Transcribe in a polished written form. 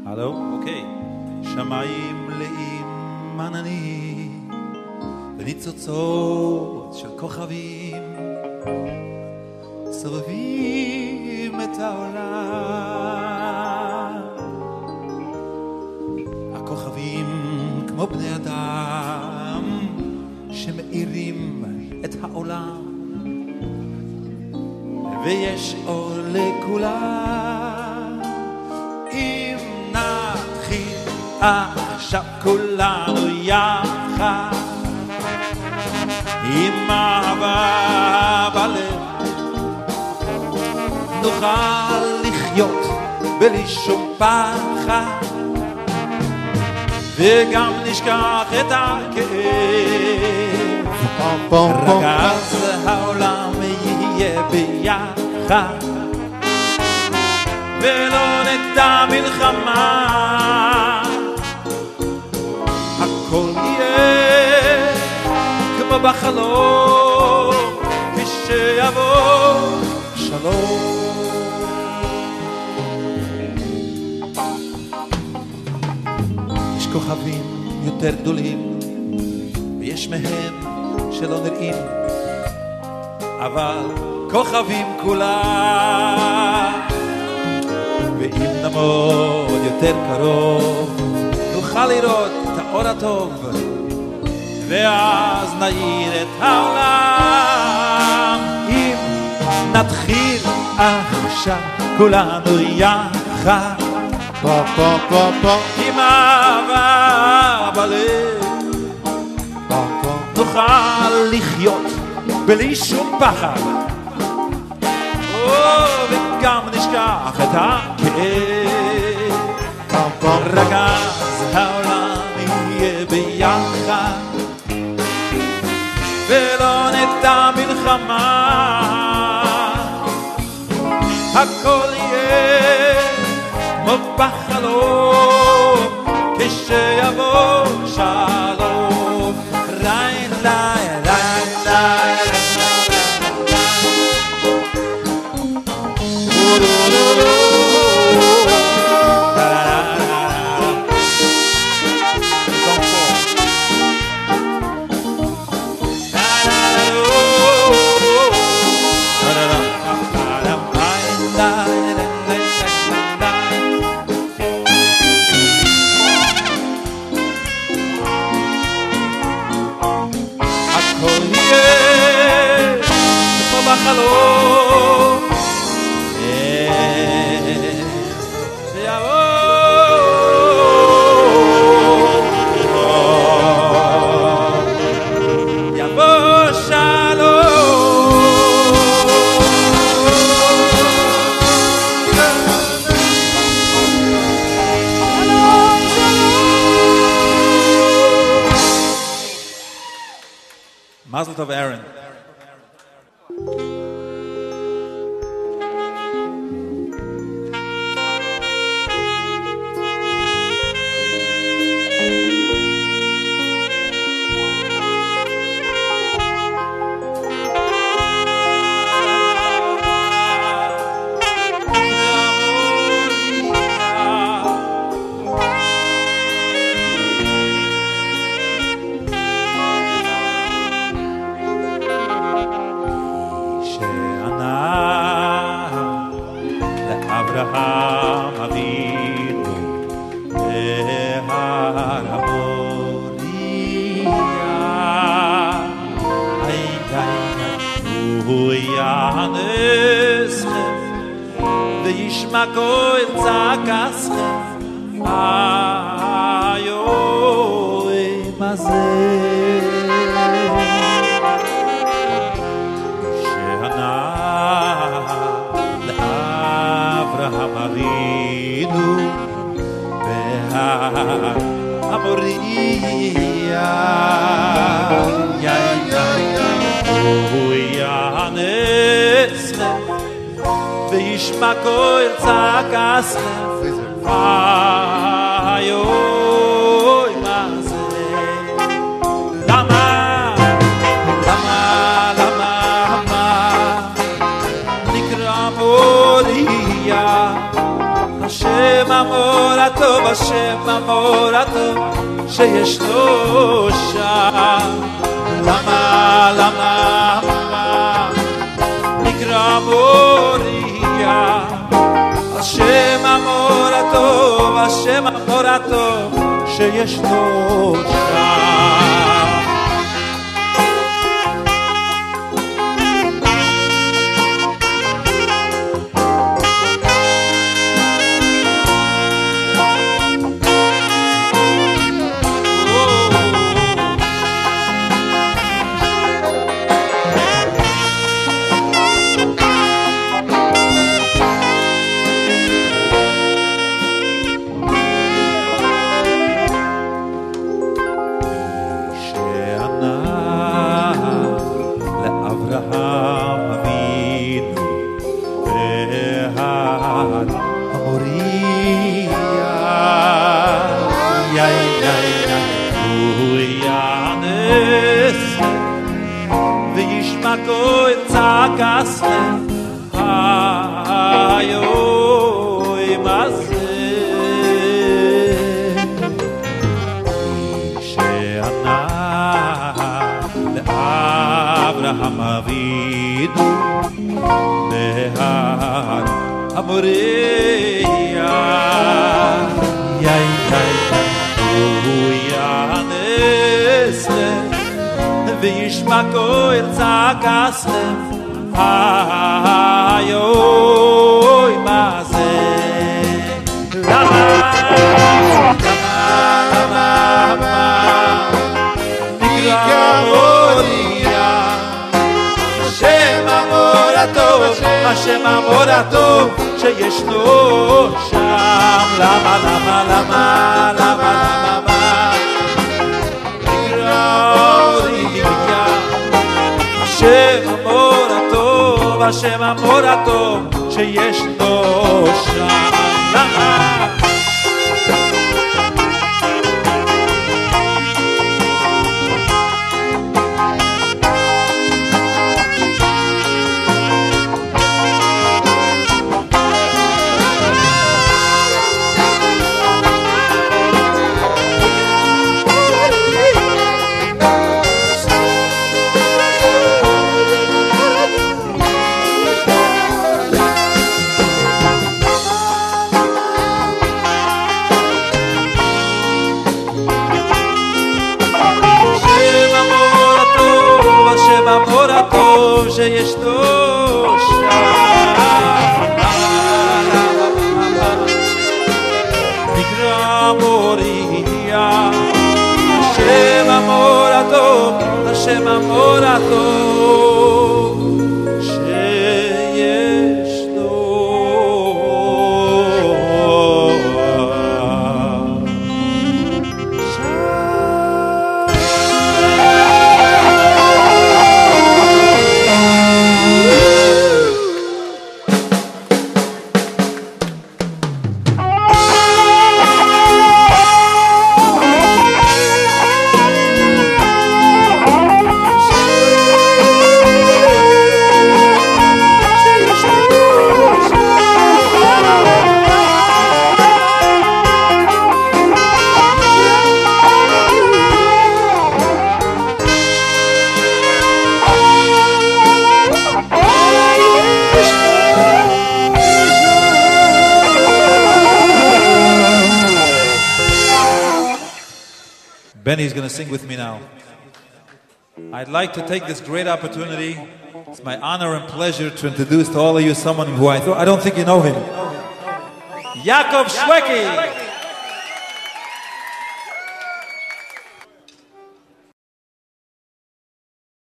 הלו? אוקיי. שמיים מלאים עננים וניצוצות של כוכבים סובבים את העולם. הכוכבים כמו בני אדם שמאירים את העולם, ויש אור לכולם. אם נתחיל עכשיו כולנו יחד עם אהבה בלב, נוכל לחיות בלי שום פחד, וגם נשכח את הכאב. רק אז העולם יהיה ביחד, ולא נדע מלחמה. הכל יהיה כמו בחלום, כשיבוא שלום. יש כוכבים יותר גדולים ויש מהם שלא נראים, אבל כוכבים כולם. ואם נעמוד יותר קרוב נוכל לראות את האור הטוב, ואז נאיר את העולם. אם נתחיל עכשיו כולנו יחד עם אהבה בלב, נוכל לחיות בלי שום פחד, וגם נשכח את הכאב. רק אז העולם יהיה ביחד, ולא נדע מלחמה. הכל יהיה כמו בחלום, כשיבוא שלום. ריי ריי ריי ריי Mazel tov, Aaron. אברהם אבינו בהר המוריה, הוא יענשכם וישמע קול צעקתכם. היום הזה אברהם אבינו בהר המוריה, הוא יענשכם וישמע קול צעקתכם. היום הזה למה נקרא מוריה? השם המור הטוב השם המורתו שישנו שם למה נקרא מוריה השם המורתו שישנו שם Goy tsakasle ayoy maze she'ana le'Avraham Avinu behar Amoreya yay uyanesle וישמע קול צעקסלם היוי מה זה למה נקרא מוריה השם המורתו שישנו שם למה השם המורתו שישנו שם שישנו שם נקרא מוריה השם המורתו שישנו Benny's going to sing with me now. I'd like to take this great opportunity. It's my honor and pleasure to introduce to all of you someone who I don't think you know him. Yaakov Shweki.